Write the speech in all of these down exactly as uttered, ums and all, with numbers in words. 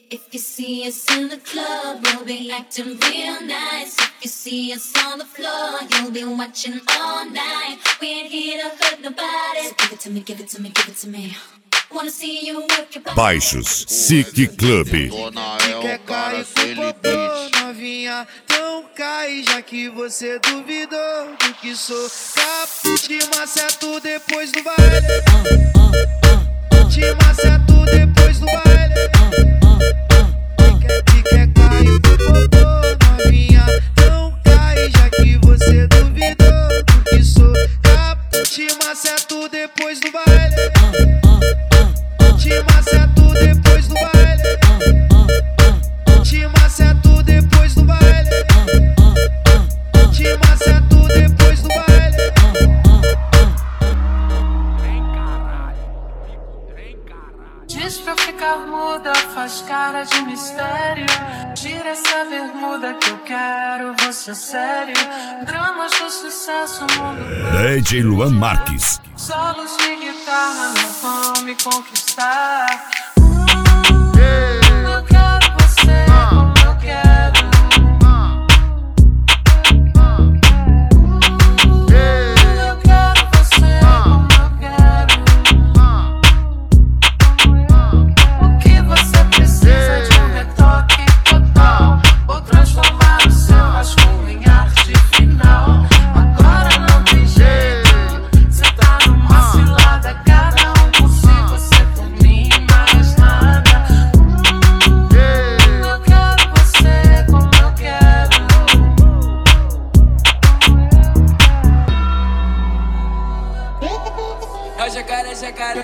If you see us in the club, we'll be acting real nice. If you see us on the floor, you'll be watching all night. We ain't here to hurt nobody. So give it to me, give it to me, give it to me. Wanna see you work your body. Baixos Sick Club. Quer cair com popô, novinha? Então cai, já que você duvidou do que sou. Capo, te maceto depois do baile. Te maceto depois do baile. Que quer cair com popô, novinha? Então cai, já que você duvidou do que sou. Capo, te maceto depois do baile. Te maceto depois do baile. Te maceto depois do baile. Te maceto depois do baile. Diz pra ficar muda, faz cara de mistério. Tira essa bermuda que eu quero você sério. Dramas do sucesso, mundo. D J Luan Marques. Solos de guitarra não vão me conquistar. Eu quero você como eu quero. Eu quero você como eu quero. O que você precisa de um retoque total, ou transformar o seu rascunho em arte final. Agora não tem jeito. Cê tá numa cilada, cada um por si, você por mim, mais nada. Eu quero você como eu quero. É o jacaré, jacaré.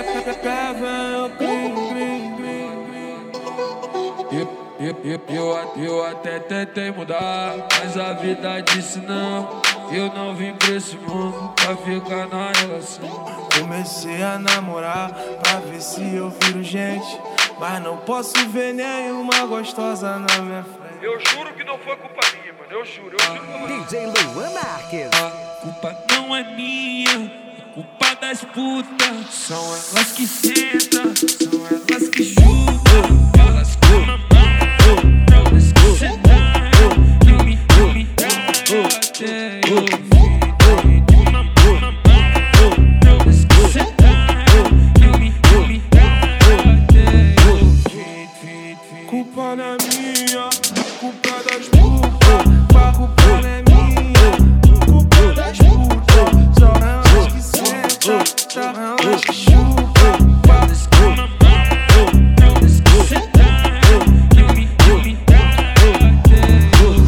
Eu, eu, eu, eu até tentei mudar, mas a vida disse não. Eu não vim pra esse mundo pra ficar na relação. Comecei a namorar pra ver se eu viro gente, mas não posso ver nenhuma gostosa na minha frente. Eu juro que não foi culpa minha, mano. Eu juro, eu juro que não. D J Luan Marques. A culpa não é minha, é culpa das putas. São elas que sentam, são elas que chutam. Elas que mamam, elas que sentam. Eu me, eu me dá até eu vi. Mamam, elas que sentam. Eu me, eu me dá até eu vi. Culpa não é minha, culpa das putas. A culpa não é minha, culpa das putas. São elas que sentam, são elas que chutam. Elas que mamam, elas que sentam. Eu me, eu me dá até eu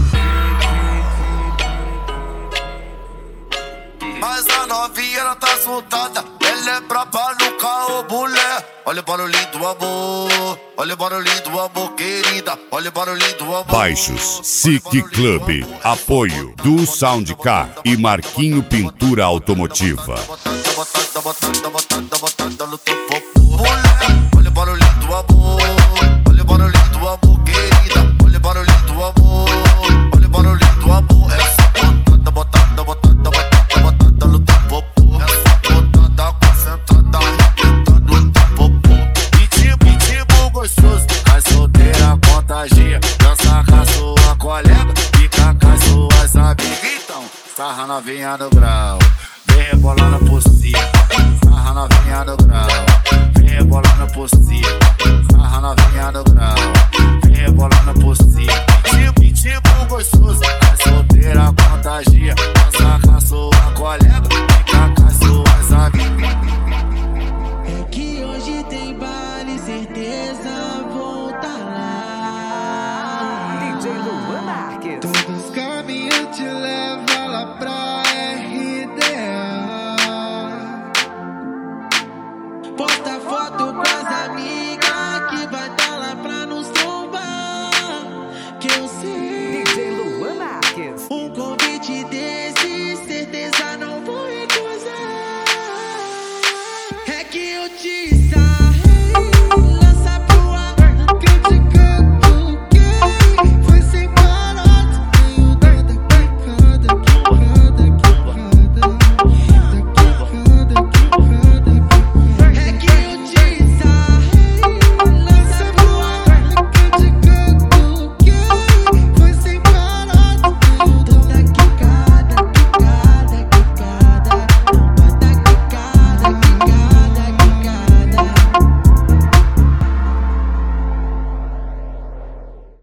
vi. Mas a novinha ela tá soltada, ela é braba no carro, mulher. Olha o barulhinho do amor, olha o barulhinho do amor, querida. Olha o barulhinho do amor. Baixos Sick Club. Apoio do Soundcar e Marquinho Pintura Automotiva. Botando, botando, botando, botando, botando no teu popô, mulher. Olha o barulhinho do amor, olha o barulhinho do amor, querida. Olha o barulhinho do amor, olha o barulhinho do amor. Essa botando, botando, botando, botando, botando no teu popô. Essa botada concentrada, arrebentando no teu popô. Pitbull, pitbull gostoso, cai solteira, contagia. Dança com a sua colega, fica com as suas amigas. Então, sarra novinha no grau, vem rebolando por cima. Sarra novinha no grau, vem rebolando por cima. Sarra novinha no grau, vem rebolando por cima. Pitbull, pitbull gostoso, cai solteira, contagia. Dança com a sua colega, fica com as suas amigas. É que hoje tem baile, certeza vou tá lá. D J Luan Marques. Todos